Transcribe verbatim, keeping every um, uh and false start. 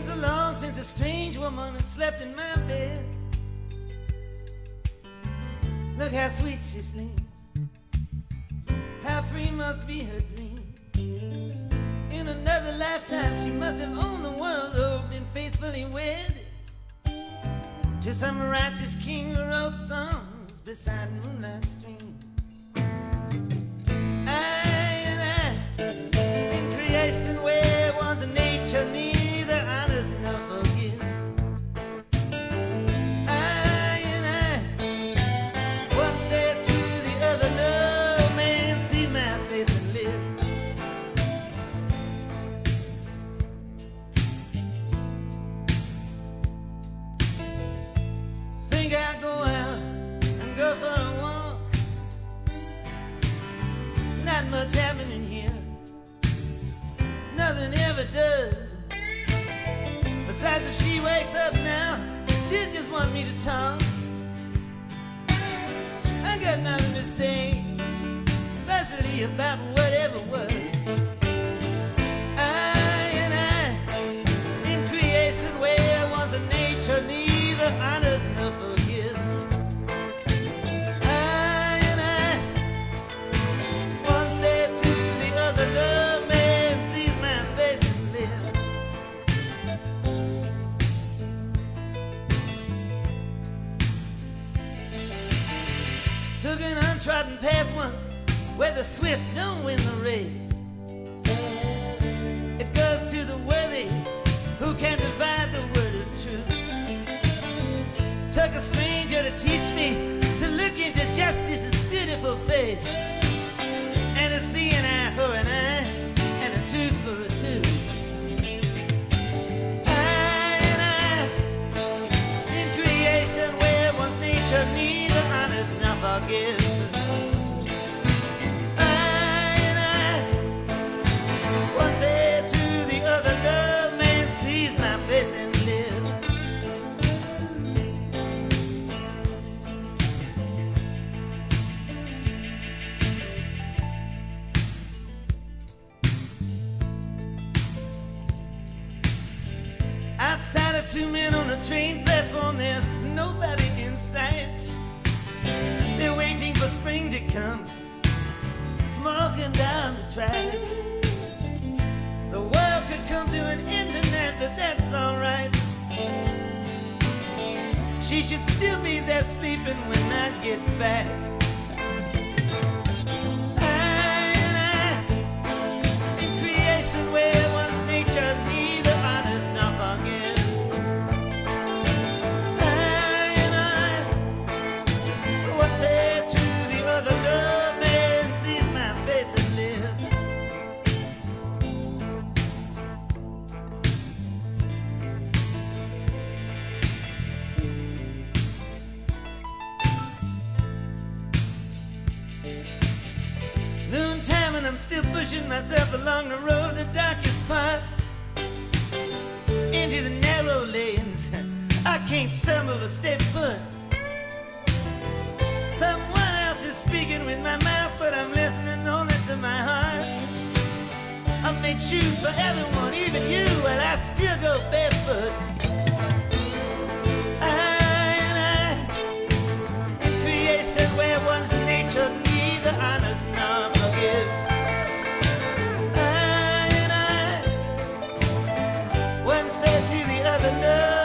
so long since a strange woman has slept in my bed. Look how sweet she sleeps, how free must be her dreams. In another lifetime she must have owned the world, or been faithfully wed to some righteous king who wrote songs beside moonlight stream. I and I, in creation where one's nature neither honors nor forgives. I and I, one said to the other, no man see my face and live. Think I'll go out and go for a walk. Not much happening here, nothing ever does. Besides, if she wakes up now, she just want me to talk. I got nothing to say, especially about whatever was. I and I, in creation where one's nature neither honors nor forgives. I and I, one said to the other, no man sees my face and lives. Took an untrodden path once where the swift don't win the race. It goes to the worthy who can divide the word of truth. Took a stranger to teach me to look into justice's beautiful face, and to see an eye for an eye and a tooth for a tooth. I and I, in creation where one's nature neither honors nor forgives. I and I, one said to the other, no man sees my face and lives. Outside of two men on a train platform, there's nobody in sight. They're waiting for spring to come, smoking down the track. The world could come to an end tonight, but that's alright. She should still be there sleeping when I get back. I and I, in creation where one's nature neither honors nor forgives. I and I, one said to the other, no man sees my face and lives. Noontime and I'm still pushing myself along the road, the darkest part, into the narrow lanes. I can't stumble or step foot. Someone else is speaking with my mouth, but I'm listening only to my heart. I've made shoes for everyone, even you, while I still go barefoot. I and I, in creation where one's nature neither honors nor forgives. I and I, one said to the other, no